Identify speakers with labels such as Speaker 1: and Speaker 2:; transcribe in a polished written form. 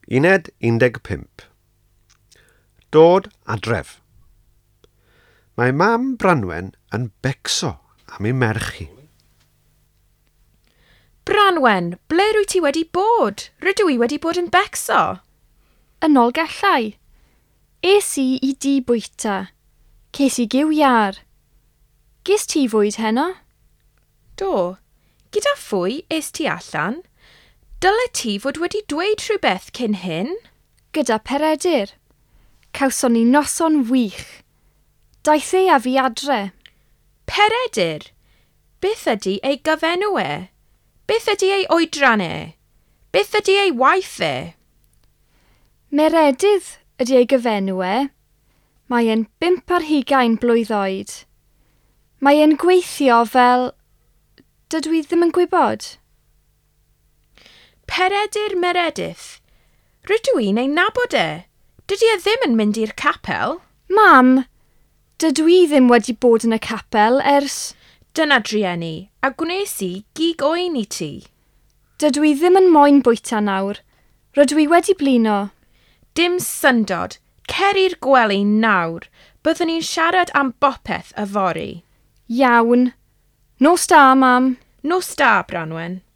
Speaker 1: Uned 15. Dod adref. Mae mam Branwen yn becso am ei merch hi.
Speaker 2: Branwen, ble rwy ti wedi bod? Rydw i wedi bod yn becso.
Speaker 3: Yn ôl gallai. Es I dŷ bwyta. Ces I giw iar. Ges ti fwyd heno?
Speaker 2: Do, gyda phwy es ti allan? Dyle ti fod wedi dweud rhywbeth cyn hyn?
Speaker 3: Gyda Peredur. Cawson ni noson wych. Daeth ei a fi adre.
Speaker 2: Peredur? Beth ydy ei gyfenw e? Beth ydy ei oedran e? Beth ydy ei waith e?
Speaker 3: Meredydd ydy ei gyfenw e. Mae e'n 25 blwydd oed. Mae e'n gweithio fel... Dydw I ddim yn gwybod.
Speaker 2: Peredur Meredydd. Rydw i'n ei nabod e. Dydy e ddim yn mynd i'r capel.
Speaker 3: Mam, dydw I ddim wedi bod yn y capel ers...
Speaker 2: Dyna drieni, a gwnes I gig oen I ti.
Speaker 3: Dydw I ddim yn moyn bwyta nawr. Rydw I wedi blino.
Speaker 2: Dim syndod, cer i'r gwely nawr. Byddwn ni'n siarad am bopeth y fori.
Speaker 3: Iawn. Nos da, mam.
Speaker 2: Nos da, Branwen.